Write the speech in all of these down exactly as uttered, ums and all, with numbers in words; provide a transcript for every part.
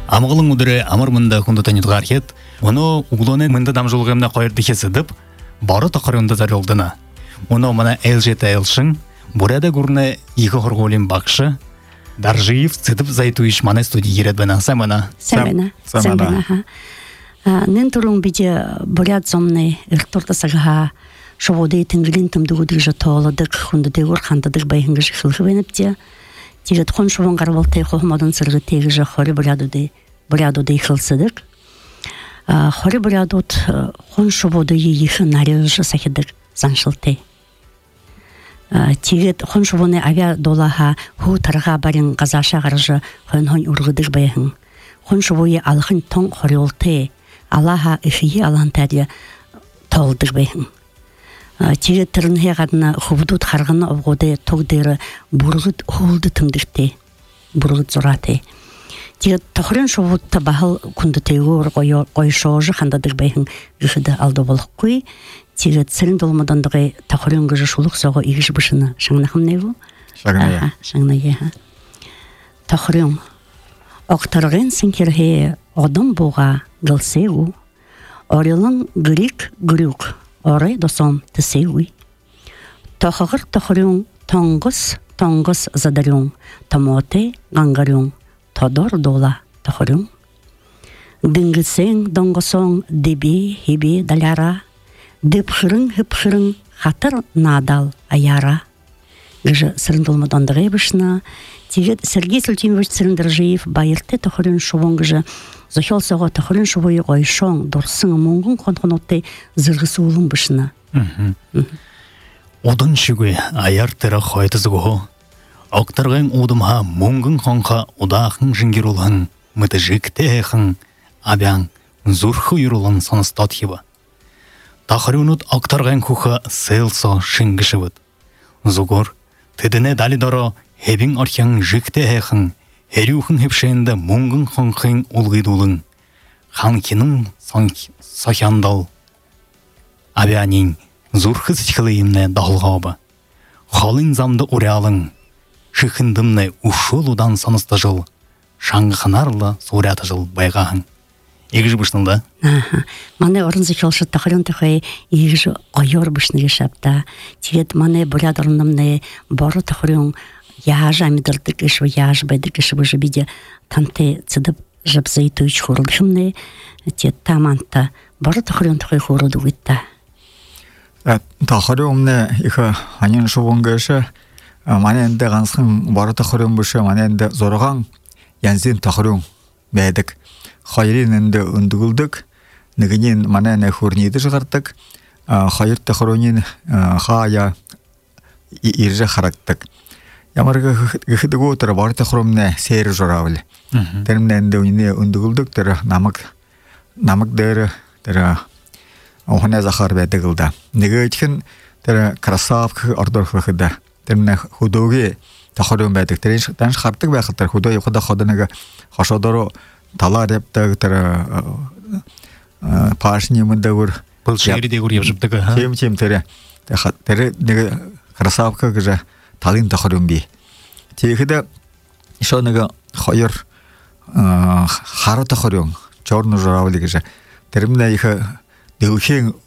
Амғылың үдірі амыр мұнда күнді танытығар хет, оны ұғылыны мұнда дамжылғымна қойырды хесідіп, бары тақырынды зарылдына. Оны мана әлжеті әлшін, бұрада көріні екі құрғолин бақшы, Даржиев цытып зайтуиш мана студии ерет бана самана. Самана. Самана. Нен турун биде бурят зомны ирторта сага шоводы тингилин тымдыгудык жатоладык хундыдыгур хандыдык байхынгыш хылхыбенепте. Тигет хон шовон гарвалтай хохмадан сыргы тегиже хори бурядуды бурядуды хылсыдык. Хори бурядут хон шоводы ейхы нарежы сахидык заншылтай. Тигет хон шовоны авиа долаха ху тарга барин газаша гаржы хон хон ургыдык байхын. Хон шовои алхын тон хориолтай Аллаха эфии алантария толдык байхын. Тигет тырынхе гадына хубдут харгыны обгоды тогдыры бургыт холды тымдыкты. Бургыт зораты. Тигет тохрын шовутта бахыл күнді тегур койшожы хандадык байхын гыхыды алды болыққой. Тигет сырын долмадандығы тохрын гыжы шулық соғы игіш бышыны. Шаңнахым не бұл? Шаңная. Шаңная. Тохрын. Оқтарғын сенкерге одым буға гылсеу. Орелын грик грюк. Орай досом тесеуи. Тохығыр тохрын тоңғыс тоңғыс задарын. Тамоте гангарын. Тодор дола тохрын. Дыңгысен доңғысон деби хеби даляра. Дыпхырын хыпхырын хатыр надал аяра. Гыжы сырындылмадандығы бішна. Тигет Сергей Сультимович Цирындаржиев байырты тохрын шовон гыжы Зохел сого тохрын шовой ойшон дорсын монгын конхонотты зыргысы улын бішна. Одын шүгі аяр тірі қойтызығы. Оқтарғын одымға монгын қонға одақын жынгер олын, мұты жікті әқын, абян зұрхы юрулын саныстат хиба. Тахрынут оқтарғын құқы сэлсо шынгышывыд. Зугор, тедіне дали доро Хебин архян жикте хэхэн, хэрюхэн хэпшэнда мөнгөн хонхын улгидулын, ханкинын сахяндал. Абянин зурхыз чхылыйымне дахылғаба. Халын замды урялын, шыхындымне ушулудан саныстажыл, шаңғынарлы сурятажыл байгағын. Егіж бұшнында? Мане орынзы келші тақырын тұқай егіж ойор бұшны ешапта. Тегет мане бурядырынымне бары тақырын яж амидырдык ишвы яж байдык ишвы жібеде танты цыдып жабзай түйч хурылхымны те таманта бары тахырын тұқай хурылды ғытта. Тахырымны иха анин шуғынгышы мане әнді ғансың бары тахырым бұшы мане әнді зорған янзин тахырым бәдік хайрин әнді үндігілдік нігінен мане әне хурнейді жығырдық хайр тахырынын хая иржі характық. Ямарга гыхыдыгу тара барыта хромне сейр жоравли. Термне энде уйне ундугулдук тара намык намык дэры тара охане захар бэдэгылда. Неге этхин тара красавкы ордор хыхыда. Термне худоги тахорым бэдэг. Терен танш хартык бэхылтар худо юхуда ходынага хашодоро талар эптэг тара пашни мындагур. Пылшыгыри дегур ебжыптыгы. Чем-чем тара. Тара неге красавка гыжа талин тахырым би. Тегіде шоныга хайыр хары тахырым, чорны жоравли гыжа. Терміне ехі дылхен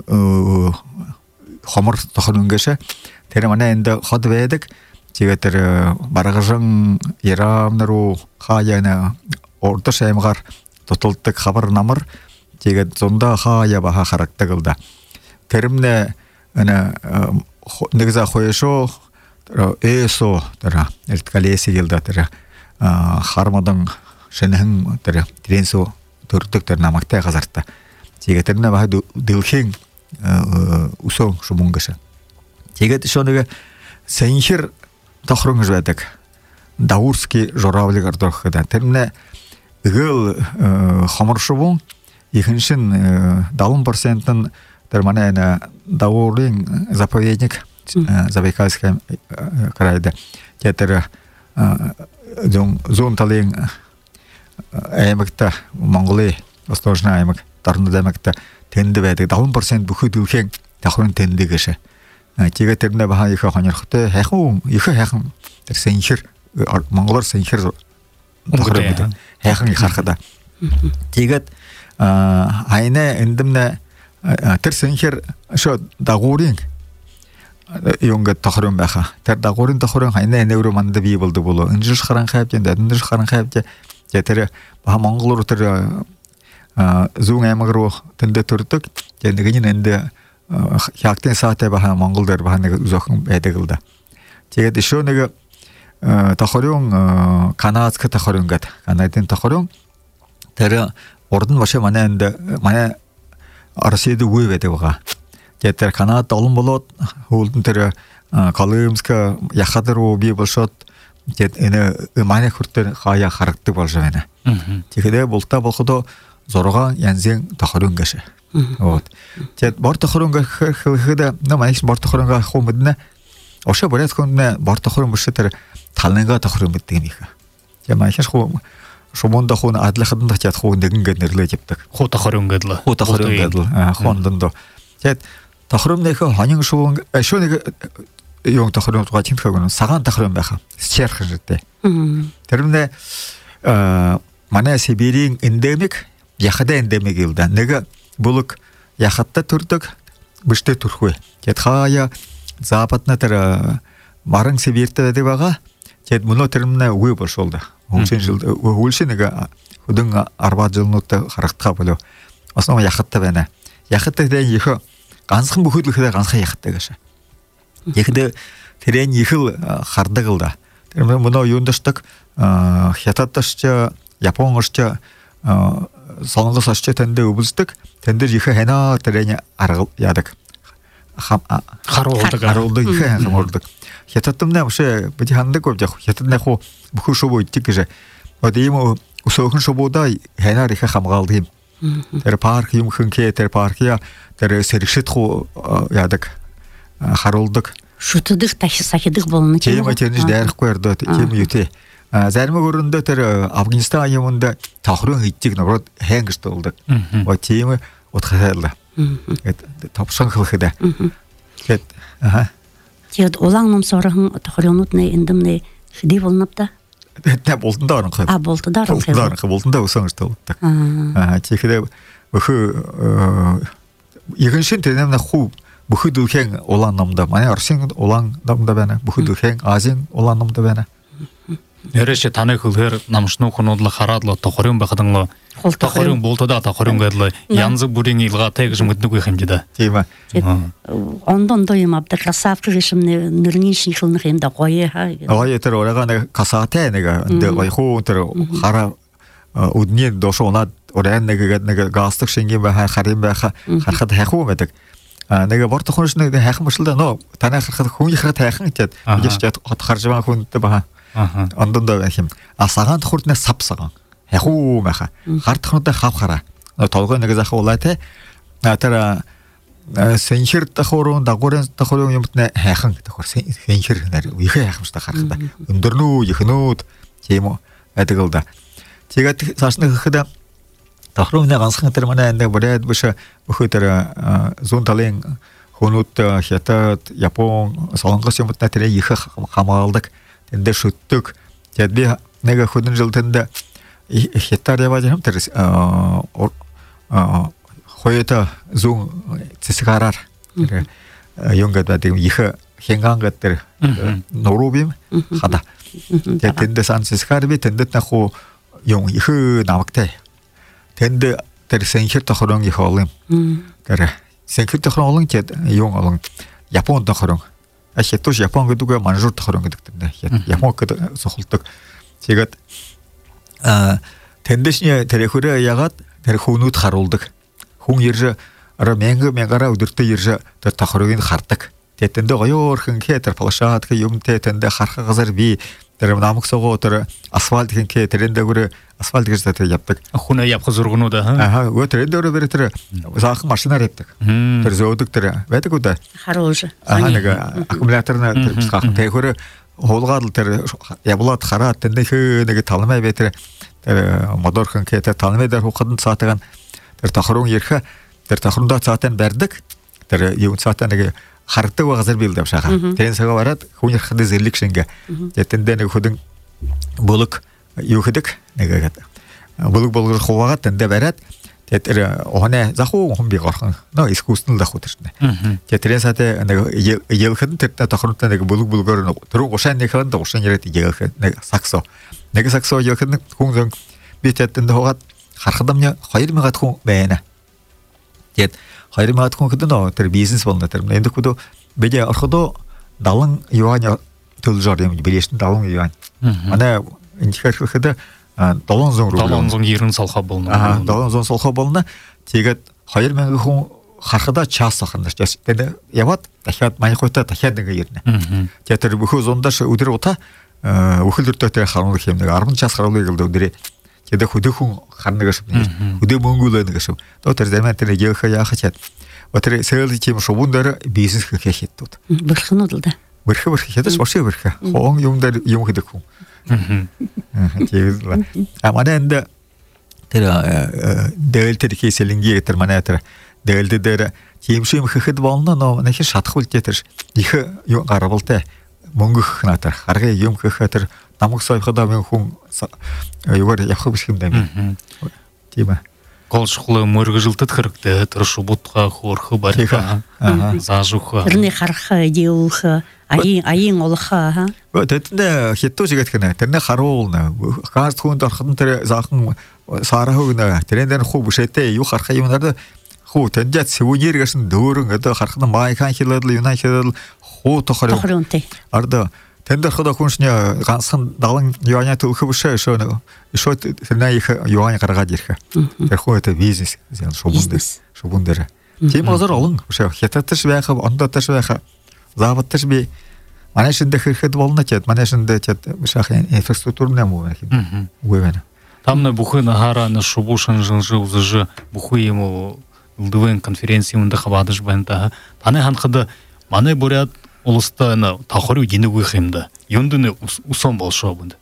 хомыр тахырым гыжа. Терміне енді ходы бәйдік. Теге тері барағыжың ерамнару хаяны орды шаймғар тұтылттық хабар намыр. Теге зонда хая баха характы қылда. Терміне негіза қойышо Эсо тара элткалеси geldi tara хармадан шенен тара тренсо төртөк тара намакта казарта тегетерне ба дылхен усо шумунгыша тегет шонеге сенхир тахрын жвадык даурский жоравли гардохда терне гыл хамыршубун ихиншин далын процентын терманена даурин заповедник Забайкальская крайда. Театр зон талин аймакта Монголия, Восточный аймак, Тарнуд аймакта тенді бәді. Далын процент бүхі дүлкен тақырын тенді кеші. Теге терміне баға екі қанер құты, хайқын, екі хайқын, сенхер, Монголар сенхер тохрым гэдэг. Хайхан харахада. Тэгээд айна эндэмнэ тэр сэнхэр шо дагуурын юнга тохрым байха. Тэр дагуурын тохрым айна энэврэ манда бий болду болоо. Инжиш харан хайп дэ инжиш харан хайп дэ тэр ба монголоор тэр зүүн аймаг руу тэндэ төрдөг. Тэгээд нэгэн энд хягтын саатай ба монгол дээр ба нэг зөөхөн байдаг л да. Тэгээд шо нэг тохрым канадск тохрым гэд канадын тохрым тэр урд нь башаа манай энд манай Россияд үгүй байдаг байгаа. Тэгээд тэр Канадад олон болоод хөлдөн тэр Колумбска яхад руу бий болшоод тэгээд энэ манай хүртээр хаяа харагддаг болж байна. Тэгэхээр бултаа болоход зургаан янзын тохрым гэш. Вот. Тэгээд бор тохрым гэхэд намайг бор тохрым гэх юм мэднэ. Ошо борят хүн бор тохрым биш тэр талнага тохрым гэдэг юм их. Тэгээд маахш хуу шумонда хүн адлахад нь чад хуу нэгэн гээд нэрлэж явдаг. Хуу тохрым гэдэл. Хуу тохрым гэдэл. Хондондо. Тэгээд тохрым нэг хонин шуун шуу нэг юм тохрым гоо чинтгэг сагаан тохрым байха. Счерх гэдэг. Тэрмнэ манай Сибирийн эндемик яхада эндемик илда. Нэг булык яхатта төрдөг биштэй төрхвэ. Тэгээд хаяа западна тэр Маран Сибирьт байдаг байгаа. Тэгээд мөнөө тэрмнэ үгүй болшолда. Хөлшин жил хөлшин нэг хөдөн арбаа жилнуудтай харагдах болов. Основа яхаттай байна. Яхаттай дээр их ганцхан бүхэлдээ ганцхан яхаттай гэж. Тэгэхдээ тэрэн их л хардаг л да. Тэр мөнөө юундашдаг хятадч Японгч солонгос очч тэндээ өвлөсдөг. Тэн дээр их ханаа тэрэн арга яадаг. Харуулдаг харуулдаг их харуулдаг. Хятадмнаа бишээ бид хандаг гэж яг хятаднаа хуу бүхэн шувуу идэх гэж. Одоо ийм өсөөхөн шувуудаа ханаар их хамгаалдаг юм. Тэр парк юм хэнхэ тэр паркия тэр сэргшэт хуу яадаг харуулдаг. Шүтдэг таш сахидаг болно тийм үү. Тийм дайрахгүй ярдаа тийм юу те. Зарим өрөндөө тэр Афганистан юмд тохрын идэх нөрөд хэн гэж болдог. Оо тийм утгахаалаа. Гэт топсон хэлэхэд. Гэт аа Тэгээд улаан номсорхон тохрионуудны эндэмнэ хэдий болнавта? Тэ болтондоо орох. А болтондоо орох. Болтондоо өсөн гэж тавдаг. Аа тэгэхээр бөхөө егэншин тэнэмнэ хүү бүхэд үлхэн улаан номда манай Оросын улаан номда байна. Бүхэд үлхэн Азийн улаан номда байна. Нэрэж танай хөлхөр намшнуу хоноодлоо хараад л тохрын байхадан л тохрын болтодоо тохрын гэдэл янз бүрийн илгаатай гэж мэддэг юм даа. Тийм аа. Ондондоо юм авдаг красавчик юм нэрний шинхлэх юм да гоё хаа. Гоё тэр орага нэг касаатай нэг гоё хуу тэр хараа өдний дошоонаад оран нэг нэг гастик шингийн бай харин байха харахад хайхуу байдаг. Нэг бор тохрынш нэг хайхан башлаа нөө танай харахад хүн ихрэ тайхан гэдэг. Яж чад хот харжваа хүнтэй баа. Аха. Ондондоо байх юм. А сагаан тохрдны сав сагаан. Яхуу байха. Хар тохрдны хав хараа. Толгой нэг зах улаатай. А тэр сэнхэр тохрон дагуурын тохрон юмтны хайхан тохор сэнхэр нэр ихэ хайхамжтай харахта. Өндөрнөө ихнүүд тийм үү байдаг л да. Тэгээд цаашны гэхэд тохрон нэг ганцхан тэр манай нэг бүрээд биш бөхөө тэр зүүн талын хүнүүд Хятад, Япон, Солонгос юмтны тэр их хамгаалдаг. Тэндээ шүтдэг. Тэгээд би нэг хөдөн жил тэнд хятад яваад юм тэр хоёута зүүн цэсгараар юм гэдэг их хянган гэдэг нурубим хада. Тэгээд тэндээ сан цэсгар би тэндэт наху юм их намагтай. Тэнд тэр сэнхэр тохрон их олон. Тэр сэнхэр тохрон олон гэд юм олон Японд тохрон. Хятад Япон гэдэг манжуур тохрон гэдэг тэр Япон гэдэг сохолдог. Тэгээд а тэндээшний тэр хөрөө ягаад тэр хүнүүд харуулдаг. Хүн ирж ара мянга мянгаараа өдөртөө ирж тэр тохрыг хардаг. Тэгээд тэндээ гоёорхон хэтэр плашаад гэх юмтэй тэндээ харах газар би тэр намх согоо тэр асфальт гэнхэ тэрэндээ гүрэ асфальт гэж тэр явдаг. Хүн явах зургнууд аа. Аа өө тэрэндээ өөр тэр саахан машинаар явдаг. Тэр зөөдөг тэр байдаг уу да. Харуулж. Аа нэг аккумуляторна тэр саахан тэр хуулгаад тэр явлаад хараад тэндээ нэг талмай бай тэр тэр модорхон хэтэр талмай дээр хухад цаатагаан тэр тохрон ирэх тэр тохрондоо цаатаа барьдаг. Тэр юу цаатаа нэг хардаг газар билдэв шаха. Тэрэн сага бараад хүн ярахад зэрлэг шингэ. Тэгээд тэндээ нэг хөдөн бүлэг юхидик неге булук болгор ховага тенде берет тетер оне заху хом бигорхан но искусственно да хутырны тетрен сате неге елхин тетта тахрунта неге булук булгор туру гошан неге да гошан ерет елхин неге саксо неге саксо елхин кунзон битеттен хогат хархадамня хайр мегат хун бэна тет хайр мегат хун кдно тер бизнес болна тер энди кудо беде арходо далын юаня төлжар дем билешин далын юань ана индикер хыда далын зон рубль далын зон ерин салха болна а далын зон салха болна тегет хайр мегат хун хархада час саханда час теде яват тахат май хойта тахат неге ерне тетер буху зондаш удир ота ухылдырта тер хармыл хемне арбын час хармыл гылды удире теде худы хун харныга шып худы монгуланыга шып то тер зермен тене гелха я хачат отре сел тем шобундар бизнес хехет тут бырхын удылда бырхы бырхы хедеш вообще бырхы хон юмдар юм хыды хун тегизла амана энде тер дээлтер кеселинге тер мана тер дээлде дер темшим хыхыд болна но нахи шатхул тетер их ю гарабалта монгух натар харга юм хыхатер намык сайхада мен хун югар яхып шимдами тима колшуклы мөргөжилтыт хырыкты тырышу бутка хорхы барка зажуха ирне харха диулха айын айын олха ха вот это хитто жигэтгэнэ тэрнэ харуулна хаас хүн дорхын тэр захан сарахугна тэрэн хуу бушэтэй ю харха юмнаар хуу тэндэт сүүнэр гэсэн дөөрөн одоо хархна майхан хилэл юна хилэл хуу тохор арда тэндэр хода хүншня ганцхан далан юаня төлхө бушэ шөнө шо тэрнэ их юаня гаргаад ирхэ тэр хуу это бизнес зэн шобундэ шобундэр тийм азар олон бушэ хятадташ байхаа ондоташ байхаа заводташ би манайшин дэхэхэд болно чад манайшин дэ чад бушах инфраструктурная мова хин уэвэн тамна бухын харана шобушан жынжы узыжы бухы ему лдвен конференции унда хабадыш бэнта таны ханхада маны бурят улустана тахору динугы химда юндуны усон болшо бунда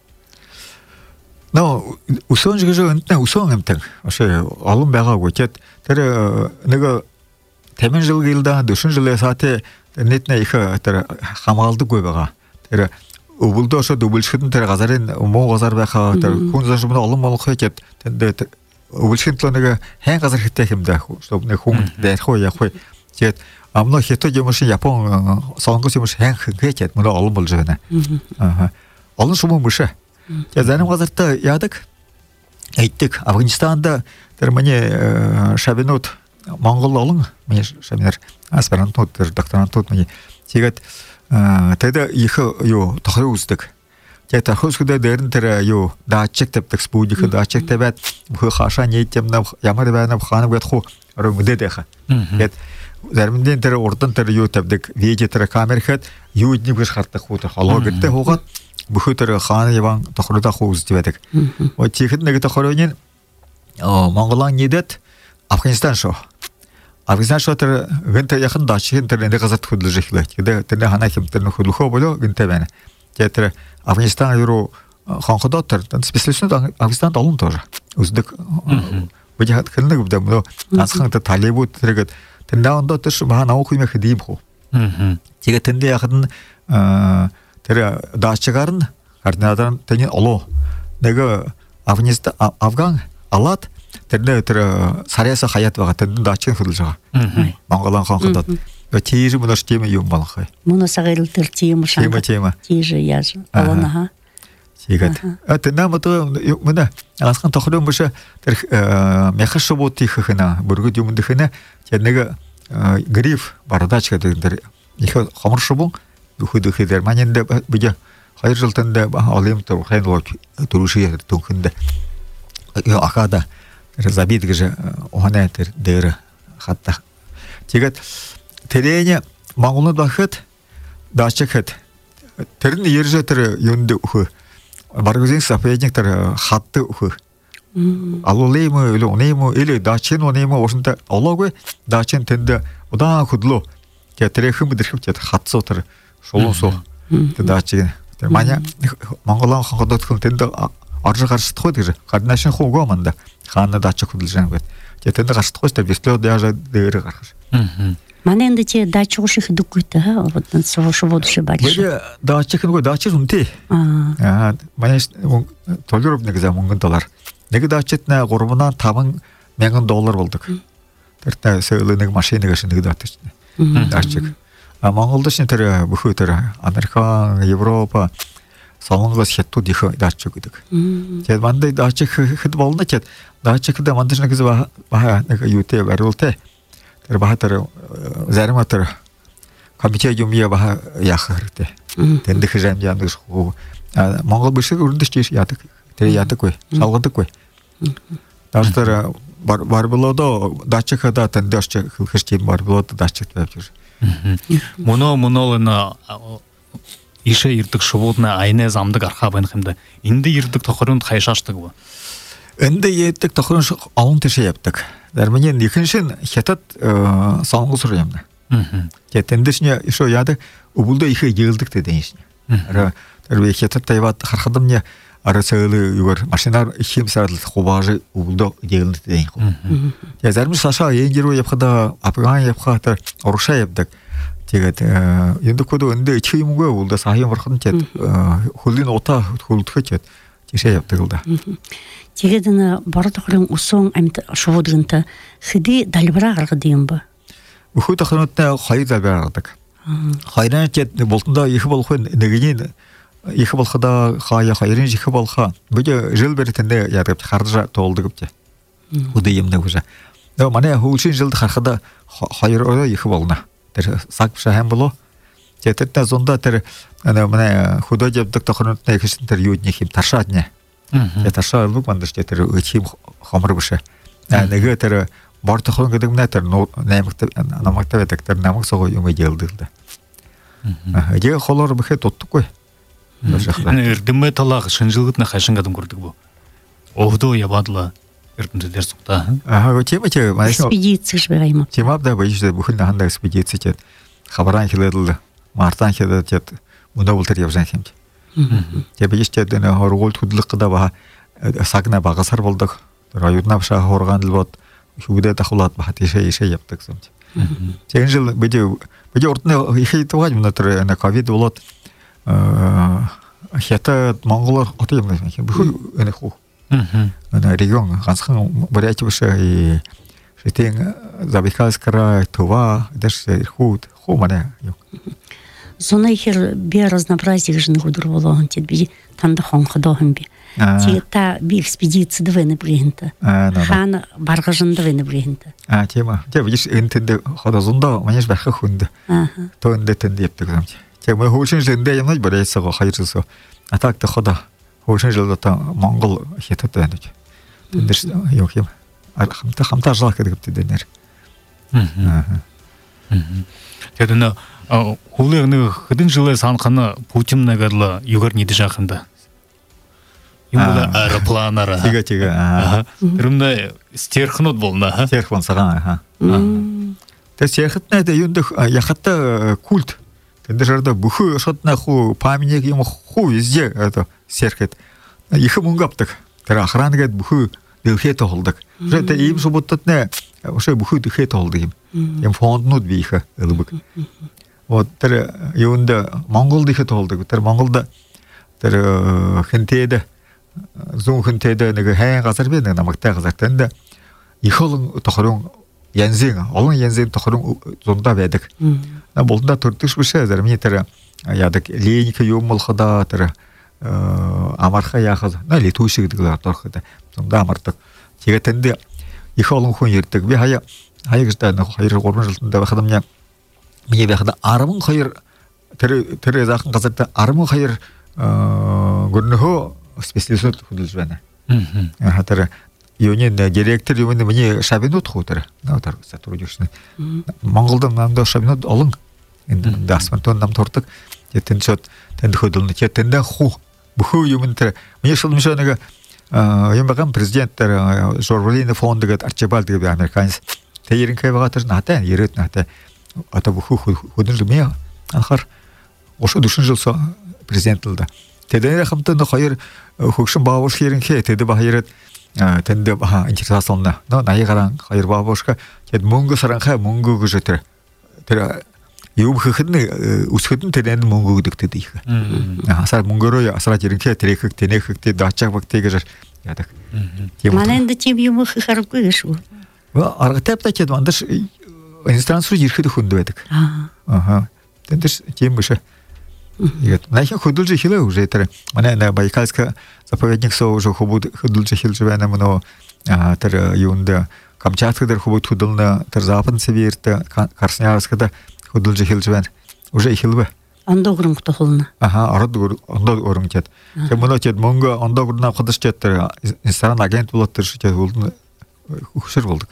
но усон жыгы энтне усон эмтен ошо алым байгагы чад тэр нега темен жыл гылда дөшүн жылы саате нетне их тэр хамгаалды кой бага тэр убулдо ошо дублшхын тэр газарын мо газар байха тэр хүн зашмын алым болох чад тэнд убулшхын тлонега хэн газар хитэ химда чтоб не хүн дэр хой я хой чад амно хито жемош япон сонгос жемош хэн хэгчэт мөн олон болж байна. Аа. Олон шумын бүшэ. Я занам газарта яадаг. Айттик Афганистанда тэр миний шабинут Монгол олон миний шабинар аспирантууд тэр докторантууд миний тэгээд тэд их юу тохроо үздэг. Тэгээд тохросгдээ дээрэн тэр юу даачиг тавьдаг спүүдих даачиг тавиад бүх хашаа нийтэмнэ ямар байна хаана гээд хуу орой мэдээдэх. Тэгээд зарминдэн тэр урдан тэр юу тавьдаг видео тэр камерхэд юу эднийг биш хартах хуу тэр холоо гэдэг хуугаад бүх тэр хаана яван тохродоо хуу үздэг байдаг. Ой тийхэд нэг тохрооны Монголын нийтэд Афганистан шо. Афганистан шо тэр гэнтэ яхан даачиг тэр нэг газарт хөдлөж ихлээ. Тэгээд тэр ханаа хэмтэр нөхөлөхөө болоо гэнтэ байна. Тэгээд тэр Афганистан юу хонходоо тэр специалистууд Афганистанд олон тоо үздэг. Бэжэт хэлнэг бдэ мөн ганцхан тэр талибууд тэргээд тэр наандаа тэр маа наух юм хэдийм хөө. Тэгээд тэндээ яхад тэр даачигаар нь харнадан тэний олоо нэг Афганистан Афган алат тэр тэр саряса хаят байгаа тэр даачиг хөдлөж байгаа. Монголын хонходоо тийж мөнөш тийм юм болох. Мөнөсагэл тэр тийм шаа. Тийм тийм. Тийж яж олонаха. Тэгээд это нам это мына асхан тохром биш тэр мяхаш бут их хана бүргэд юм дэхнэ тэр нэг гриф бардачка тэр их хомор шубун хөдөх тэр маньд бижа хоёр жил тэнд олим тэр хэнлог төрүший төнхөнд яа ахада тэр забит гэж ухана тэр дээр хатта тэгээд тэрэне Монголд бахад даачхад тэр нь ярьж тэр юунд өхөө баргузин сапэжник тэр хатты өхөө алуулеймо илонеймо или дачин онеймо ошонта олоогүй дачин тэнд удаан хөдлөө тэр хэм дэрхэв тэр хатсуу тэр шулуусуу тэр дачин тэр маня Монголын хонходот хүн тэнд орж гарсдахгүй гэж гаднаашин хуугаа манда хаана дач хөдлөж байгаа гэд тэнд гарсдахгүй тэр бислоо яаж дээр гарах. Маненде те дачу ших дукуйта, ха, вот на сошу водуше бариш. Böyle dağçı kını dağçı runti. А, Mane толюрып негізі мыңгын доллар. Неге дağçытна горбунан табын меңгін доллар болдық. Тэртэ сөйлөнөг машинага шинеге дağçытна. Дağчык. А Монголда шин тэр бүхүү тэр Америка, Европа сонгоос хятад их дağчык гэдэг. Тэгээд мандай дağчык хэд болно ч дağчыкда мандаш нэгіз баа нэг юутэй барилтай. Тэр баа тэр зарим тэр комитет юмья баа яах хэрэгтэй. Тэндх хэрэм яадаг шүү. Монгол бишиг өрнөдөж тийш яадаг. Тэр яадаггүй, салгадаггүй. Даас тэр барболодо дağчыкда тэндэрч хэлхэрч барболодо дağчык байж шүү. Моно монолна ише ирдэг шувуудна айнэ замдаг арха байх юмда. Энд ирдэг тохиронд хайшаашдаг ба. Энд ирдэг тохирон аван тийш явдаг. Дармын ихэншин хятад сонгосор юмна. Тэгээд тэндшне ишо яадаг өвөлдөө их жигэлдэг гэдэг юм. Ара тэр би хятад таваад харахад мне ара сөөлө юугаар машинаар ихим сарал хуваажи өвөлдөө жигэлдэг гэдэг юм. Тэгээд зарим саша энгэрүү явхада Афган явхаа тэр урагшаа явдаг. Тэгээд эндкодо энд их юмгүй өвөлдөө саяхан барахад тэгээд хөлийн утаа хөлдөхөж тийшээ явдаг л да. Тэгээд н бараа тохирон усон амьд шуудгынта хэди далбараа гаргад юм ба. Бүхүү тохиронтой хоёр далбар гаргадаг. Хоёрын ч болтондоо их болох нэгний их болохоо хаяа хоёрын их болохоо бид жил бэртэндээ яадаг харж тоолдог гэж. Үдэ юм нэг үжа. Нөө манай хөвшин жилд харахад хоёр их болно. Тэр саг шахан болоо. Тэгээд зунда тэр манай худож явдаг тохиронтой их шин тэр юудны хим таршаадня. Тэгээд таршаа луг мандаш тэр хим хомор биш. Нэгэ тэр бор тохирон гэдэг нь тэр наймагт намагт байдаг тэр намаг сого юм ээлдэг л да. Аа яг холоор бэхэд утдаггүй. Эрдэмэ талаах шинжилгэд на хашин гадам гүрдэг бо. Өвдөө яваадла эрдэмтэн дээр сухта. Аа тийм ээ маш экспедиций байгаа юм. Тийм аа да байж бүхэн хандаа экспедиций чад хабаран хэлэл мартан хэлэл чад өнөөл тэр явсан юм. Тэгээд биш чад энэ хоргуулт хөдлөх гэдэг ба сагна багасар болдог. Тэр аюуднаа баша хоргаан л бод хөвдөө дахуулаад бахад ишээ ишээ явдаг юм. Тэгээд жил бид бид урдны их тугааж мөн тэр энэ ковид болоод хятад монголоор отоо юм байна. Бүхэн энэ хүү. Энэ регион ганцхан Бурятия биш и шитэн Забайкальская това дэш хүүд хүү манай юу. Зона ихэр би разнообразие жин гудурволон тед би танда хонходо хам би. Та би экспедиция двэне бригента. Хан баргажын двэне бригента. А тема. Тэ биш энтэнд ходозондоо маньяш байх хүнд. То энд тэнд явдаг юм. Тэг мэ хөөшин зэндэ юм барайсаа хайрсаа. Атак тэ ходо хөөшин зэлдэ Монгол хятад байна гэж. Тэндээс юу юм. Хамтаа хамтаа жаа гэдэг тэднэр. Аа. Тэгээд нэ хөлөг нэг хэдэн жилээ санахна Путин нагаал югаар нийдэж ахында. Юм бол аэропланаар. Тэгээ тэгээ. Аа. Тэрнээ стерхнууд болно хаа. Стерхон сагаа. Тэр стерхтнаа юунд яхата культ. Тэндэрдэ бүхүү шатнаа хуу памятник юм хуу везде это стерхет. Их мөнгө авдаг. Тэр охранагээд бүхүү дэлхийд толдог. Тэр ийм субботод нэ өшөө бүхүү дэлхийд толдог юм. Юм фонднууд би их элбэг. Вот тэр юунд Монголд их толдог. Тэр Монголд тэр хэнтэд зүүн хэнтэд нэг хайн газар би нэг намагтай газар тэнд их олон тохирон янзын олон янзын тохирон зундаа байдаг. Болдоо төрдөж бишээ зарим тэр яадаг леник юм болохоо тэр амарха яхад нали түүшиг гэдэг л ороход зундаа амардаг. Тэгээд тэнд их олон хүн ирдэг. Би хаяа хаяа гэж даа хоёр гурван жилдээ байхад минь миний байхад арван хоёр тэр тэр захан газарт арван хоёр гөрнөхөө специалистууд хөдөлж байна. Аа тэр юуны директор юуны миний шабинууд хутар. Наатар сотрудничество. Монголд намдаа шабинууд олон энэ дасмантон нам турдаг. Тэнд шот тэнд хөдөлнө. Тэнд хуу бүхүү юм тэр миний шилмшөө нэг юм багам президент тэр Жорволины фонд гэдэг Арчибальд гэдэг американец. Тэринхээ байгаа тэр наатай яриад наатай. Одоо бүхүү хөдөлмөө анхаар ошо дүшин жилсо президент л да. Тэдний хамтан хоёр хөгшин баавууш хэрэнхээ тэд ба хоёрод тэнд ба интерсаасна но наягаран хоёр баавуушка тэд мөнгө саранхаа мөнгө гэж тэр тэр юм хөхөн үсгэдэн тэрэн мөнгөгдөгдөд их. Асар мөнгөрөө асраж ирэнхэ тэрэх тэнэхтэй даачаг багтэй гэж яадаг. Манайд тийм юм хэрэггүй шүү. Аргатайпта ч вандаш инстанс руу ирэхэд хүнд байдаг. Аа. Тэндээс тийм биш. Тэгээд нахин хөдөлж хэлээ уже тэр манай Байкальска заповедник со уже хобуд хөдөлж хэлж байна мөн тэр юунд Камчатка дээр хобуд хөдөлнө тэр Западный Сибирьт Красноярскта хөдөлж хэлж байна. Уже хэлвэ. Ондогрунг тохолно. Аха, ород ондогрунг чад. Тэр мөн ч мөнгө ондогрунаа хадаш чад тэр инстаграм агент болоод тэр шийдэл болно. Хөшөр болдог.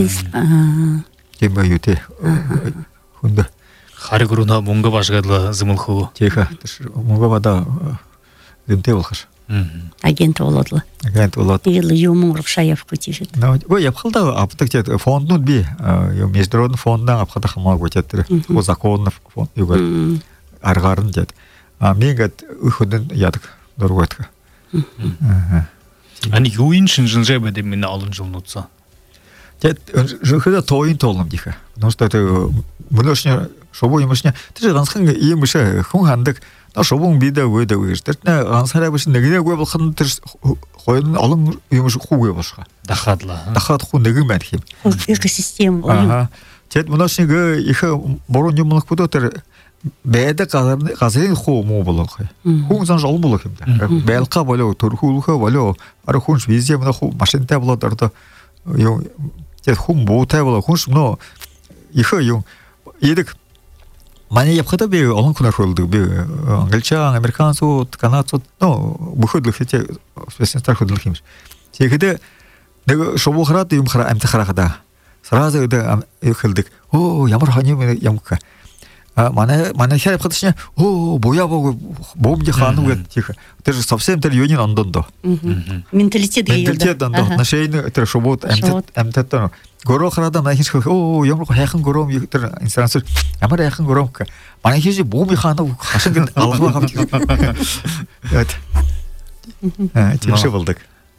Тийм ба юу те. Хүнд харигруна мөнгө башгадлаа зэмэлхүү. Теха мөнгө бада дэмтэй болох. Агент болоод. Агент болоод. Ил юм уршаев күтижит. Наа, ой явхалда аптак чад фонднууд би юм международный фонддан авахда хамаагүй чад тэр законный фонд юугаар аргаар нь чад. А мегад өөхөд яадаг дургуйтга. Аа. Ани юуин шинжлэжээ бэдэ минь олон жил нуцсан. Тэгэд жөхөд тоин толом диха. Потому что это мөнөшний шобоо юмшний тэр ганцхан ийм биш хүн хандаг на шобон бидэ өгөөд өгөөж тэр ганцаараа биш нэгнээгүй болох нь тэр хоёр олон юм хүүгээ бошха. Дахаадлаа. Дахаад хүн нэгэн байх юм. Экосистем. Аа. Тэгэд мөнөшний их борон юм болох бодоо тэр байдаг газрын хуу муу болох. Хүн сан жол болох юм да. Байлга болоо төрхүүлхэ болоо ар хүнш визе мөн хуу машинтай болоод ордоо юу тэгэд хүн буутай болоо хүнш мөн их юм идэг манай явхада би олон хүнээр хөлдөг би англичан американцууд канадцууд но бүхөдлөх хэвчээ специалистар хөдлөх юм. Тэгэхэд нэг шувухраад юм хараа амтхарахада сразу өдөө юу хэлдэг оо ямар хань юм юм ка а манай манай хайрхад чинь оо буяа боо бомж хаан гэдэг чих тэр совсем тэр юуны ондондоо менталитет гэдэг менталитет ондоо нашийн тэр шувууд амтад амтад гороо хараад манай хич оо ямар хайхан гороо тэр инстанс ямар хайхан гороо ка манай хич бомж хаан хашиг алгаа хавч яд а тийм шиг болдог.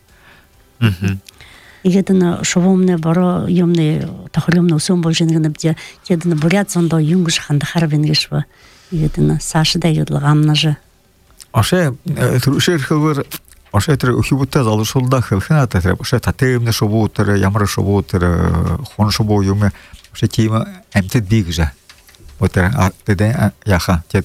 이게는 쇼범네 바로 юм네 тохоломно сон болжинг набдя кедна бурят зондо юнгш ханда харбен гешва и게на сашда юдлагамнажа оше трушер хөвөр оше тэр өхөвөтө залуушулда хэлхэн ата тэр оше татэмнэ шобуу тэр ямар шобуу тэр хон шобуу юм оше тийм амтд бигжа отер артдэ яха тэд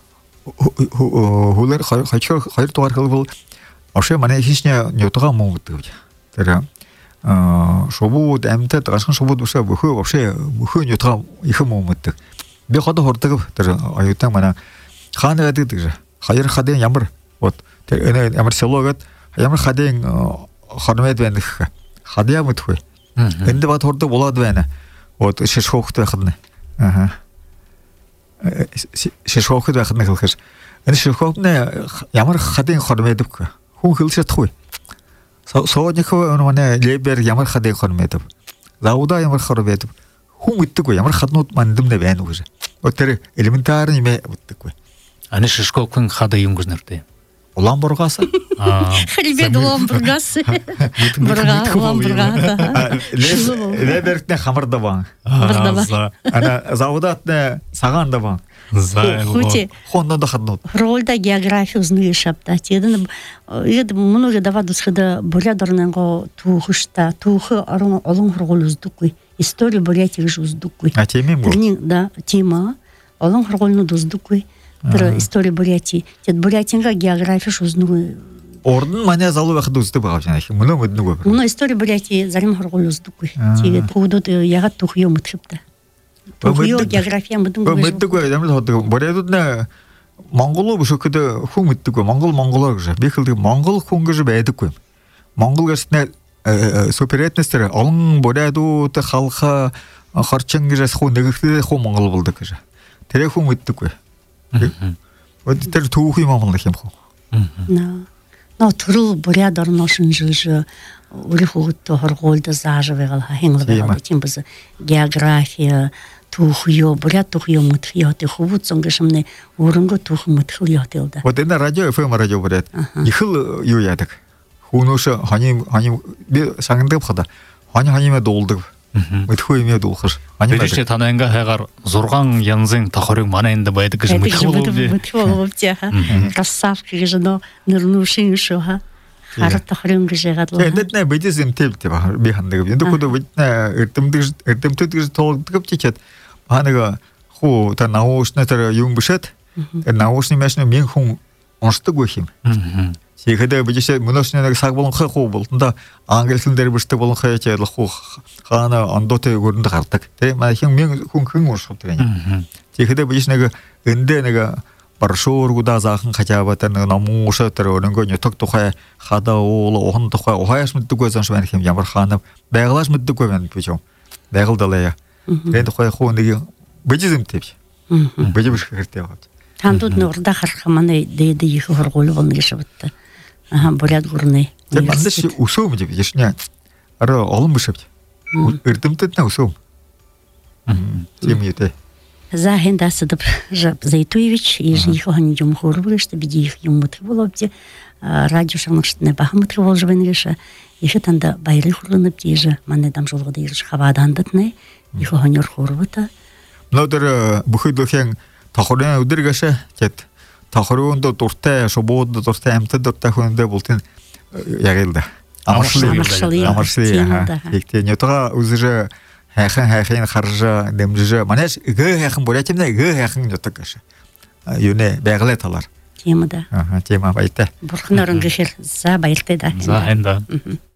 хулер хачор хоёр дугаар хэлбэл оше манай хичнэ нютга муу гэдэг тэр шобууд амтад гашхан шобууд өсөө бөхөө вообще бөхөө нютга их юм өмдөг. Би хадаа хордог тэр аюутан манай хаана гэдэг гэж хоёр хадын ямар вот тэр ямар селогод ямар хадын хормед байна гэх хадаа мэдхгүй. Энд бат хордог болоод байна. Вот шиш хоохтой хадна. Аха. Шиш хоохтой хадна хэлэхэр энэ шиш хоохны ямар хадын хормед гэх хүн хэлж чадахгүй. Сооднихоо манай лебер ямар хадыг хормэдэв. Зауда ямар хормэдэв. Хүн мэддэггүй ямар хаднууд мандамнэ байна уу гэж. Тэр элементар юм мэддэггүй. Ани шишкокын хада юм гэж нэртэй. Улаанбургаас. Аа. Хрибед Улаанбургаас. Бурга Улаанбургаас. Лебертне хамарда бан. Ана заудатне саганда бан. Хути. Хоннда хаднууд. Ролда географию знаю шапта. Тэдэн эд много давад усхада бурядорнанго туухшта туухы орон олон хургул уздукгүй. История бурятиг ж уздукгүй. А тийм юм уу? Да, тема олон хургулнууд уздукгүй. Тэр история буряти. Тэд бурятинга географию узнугүй. Ордон манай залуу байхад үздэг байгаа юм шиг. Мөн мэднэг байна. Мөн история буряти зарим хургул уздукгүй. Тэгээд хуудууд ягаад тух юм мэдхэвтэй. Тухио география мэдэнгүй. Мэддэггүй ямар ходог. Бурядууд нэ Монгол биш өгөхөд хүн мэддэггүй. Монгол монголоор гэж. Би хэлдэг монгол хүн гэж байдаггүй. Монгол гэж нэ суперэтнестер олон бурядууд халха харчин гэж хүн нэгэгтэй хүн монгол болдог гэж. Тэр хүн мэддэггүй. Вот тэр түүх юм амлах юм хөө. На. Но төрөл буряд орношин жиж өөрийнхөө хоргуулд заажвал хэнглэв тийм бас география түүхио буряд түүхио мөтхио тэ хөвцөн гэшмнэ өрөнгө түүх мөтхио тэлдэ. Вот энэ радио эф эм радио буряд ихэл юу яадаг. Хүнөөш хани хани би сангдаг хада. Хани ханимэ дуулдаг. Мытху име дулхыш. Береше танаянга хагар зурган янзын тахорын мана инде байды кыж мытху болуп. Мытху болуп тяха. Красавчик жено нырнушин шуха. Харат тахорын гыжагат. Эндетне бедизим теп теп бихандыгы. Енді куды битне эртемдик эртемтөт толдыгып чечет. Анага ху та наушны тара юм бушет. Наушны мәшне мен хун оншты гохим. Сегеде бедише муношнеге сак болон хы ху болтунда ангелсиндер биште болон хаяча ху хана андоте көрүндө картык. Те махин мен хун хун оншып турган. Сегеде бедишнеге энде неге баршор гуда захын хачабатан намуша тара өрөнгө нөтөк тухай хада оолу охон тухай ohayаш мытты көзөн шмен хим ямар ханып байгылаш мытты көмөн пичом. Байгылдалая. Энде хой ху неге бедизим теп. Бедибиш кертеп. Тандут нурда хархаманы дейди их хорголу болны шабытты. Ага, бурят гурны. Те бандыш усум деп ешне. Ара олым бишеп. Эрдимтетне усум. Темете. Захин дасыдып жап Зайтуевич и жихо хани жумхур булышты биди их юмут болопти. Радио шамыштне бахмытыр болжыбын геша. Ихе танда байры хурлынып тиже мане дам жолгода ириш хавадандытны. Ихо хани хурбыта. Нодер бухыдлыхен тахорын өдіргіші, кет, тахорынды дұртта, шобуынды дұртта, әмті дұртта хүнінде бұлтын яғылды. Амаршылы. Амаршылы. Екте, нетіға өзірі әқін, әқін, қаржы, демжі, манеш, үгі әқін болетімде, үгі әқін нетік кіші. Юне, бәғілі талар. Темада. Тема байты. Бұрқын орын кешер, за байырты да. За, әнда.